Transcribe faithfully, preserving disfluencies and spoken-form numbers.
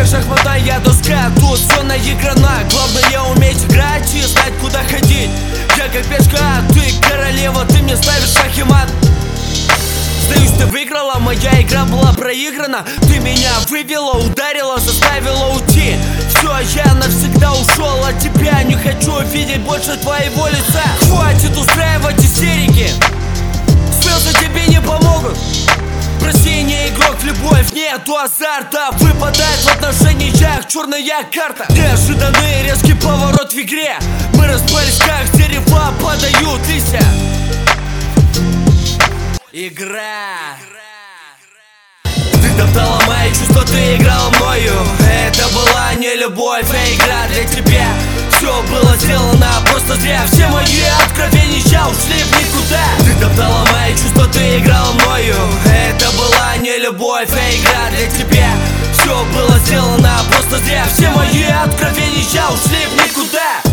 шахматная доска, тут все наиграно. Главное уметь играть и знать, куда ходить. Я как пешка, а ты королева, ты мне ставишь шах и мат. Сдаюсь, ты выиграла, моя игра была проиграна. Ты меня вывела, ударила, заставила уйти. Все, я навсегда ушел от тебя. Не хочу видеть больше твоего лица. Хватит устраивать истерики, слезы тебе не помогут. Прости, не игрок в любовь, нету азарта. Выпадает в отношениях черная карта. Неожиданный резкий поворот в игре. Мы распались, как дерева падают листья. Игра. Ты топтала мои чувства, ты играла мною. Это была не любовь, а игра для тебя. Все было сделано просто зря. Все мои откровения ушли в никуда. Ты топтала мои чувства, ты играла мною. Это была не любовь, а игра для тебя. Все было сделано просто зря. Все мои откровения ушли в никуда.